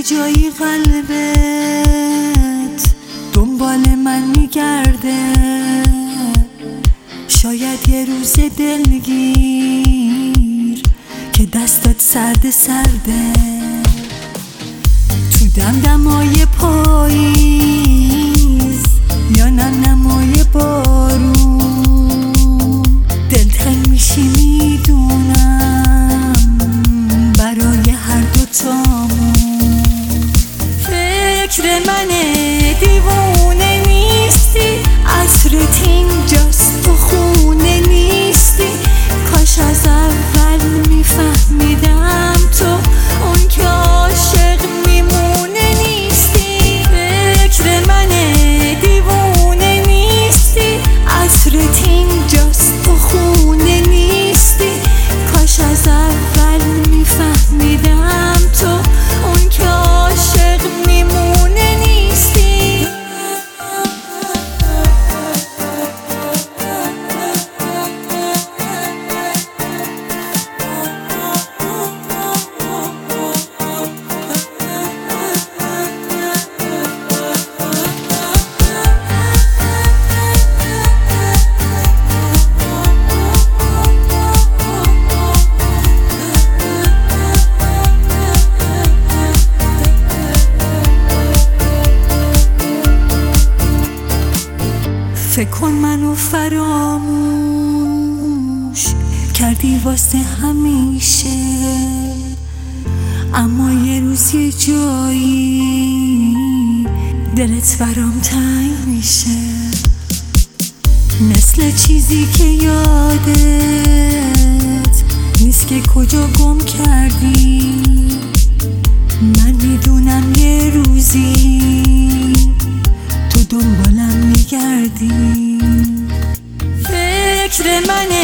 کجایی قلبت دنبال من میگرده؟ شاید یه روز دلگیر که دستات سرد سرده، تو دمدمای پاییز یا نمای بارون دلتنگ میشی میدونم برای هر دوتامون. فکر منه دیوونه نیستی، عطرت اینجاست تو خونه نیستی، کاش از اول میفهمیدم تو اون که عاشق میمونه نیستی. فکر منه دیوونه نیستی، عطرت اینجاست تو خونه نیستی، کاش از اول میفهمیدم تو اون که عاشق میمونه نیستی. فکر کن منو فراموش کردی واسه همیشه، اما یه روز یه جایی دلت برام تنگ میشه، مثل چیزی که یادت نیست که کجا گم کردی. من میدونم یه روزی تو دنبالم میگردی. فکر منه